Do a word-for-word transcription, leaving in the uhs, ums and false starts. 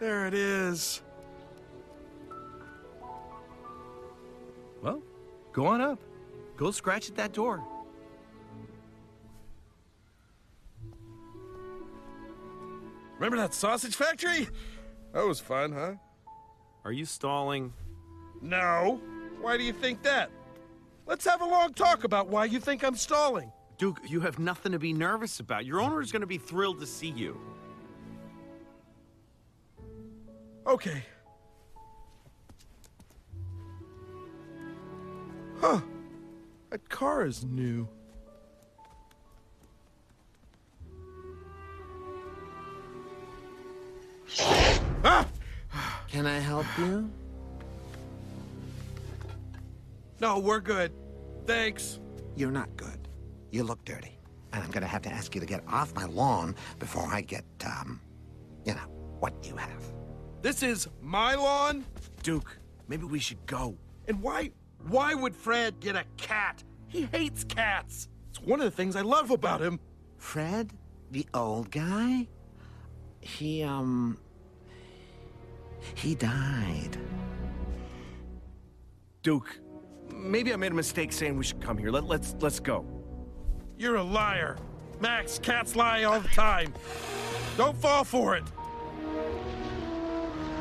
There it is. Well, go on up. Go scratch at that door. Remember that sausage factory? That was fun, huh? Are you stalling? No. Why do you think that? Let's have a long talk about why you think I'm stalling. Duke, you have nothing to be nervous about. Your owner is going to be thrilled to see you. Okay. Huh. That car is new. Ah! Can I help you? No, we're good. Thanks. You're not good. You look dirty. And I'm gonna have to ask you to get off my lawn before I get, um, you know, what you have. This is my lawn? Duke, maybe we should go. And why, why would Fred get a cat? He hates cats. It's one of the things I love about him. Fred? The old guy? He, um... He died. Duke, maybe I made a mistake saying we should come here. Let, let's, let's go. You're a liar. Max, cats lie all the time. Don't fall for it.